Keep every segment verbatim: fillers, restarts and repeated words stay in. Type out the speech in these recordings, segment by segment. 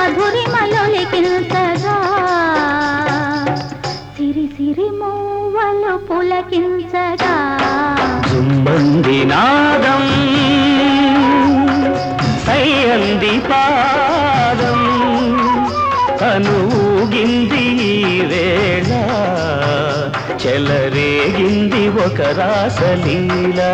మధురిమలొలికించగా సిరి సిరి మూవలు పులకించగా జుమ్మంది నాదం సయ్యంది పాదం కనుగింది వేళ చెలరేగింది ఒక రాసలీలా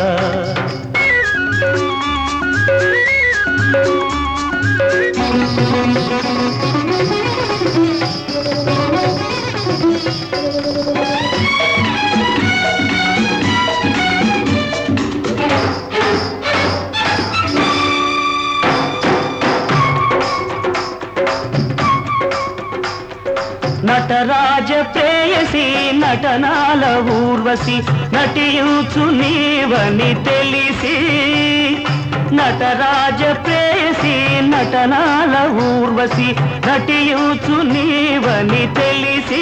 నటరాజ ప్రేయసి నటనాల ఊర్వశి నటించు నీవని తెలిసి నటరాజ ప్రేయసి నటనాల ఊర్వశి నటించు నీవని తెలిసి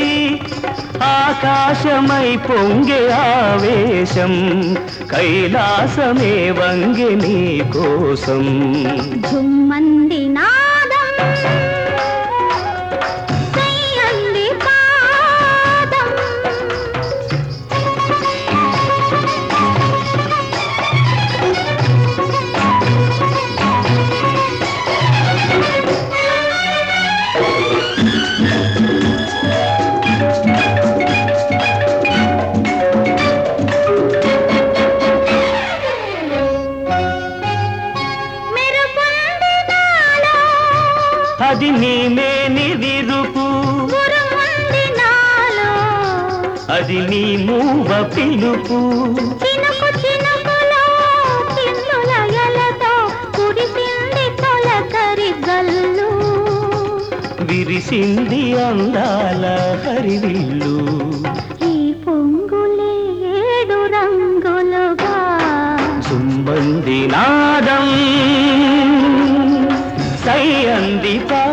ఆకాశమై పొంగే ఆవేశం కైలాసమే వంగే నీ కోసం జుమ్మంది నాదం అది నీమేని విరుపు అది నీ మూవ పిలుపు చినుకు చినుకులో చిన్నులయలతో కురిసింది తొలకరి గల్లు విరిసింది అందాల హరివిల్లు ఈ పొంగులే ఏడు రంగులుగా జుమ్మంది నాదం సయ్యంది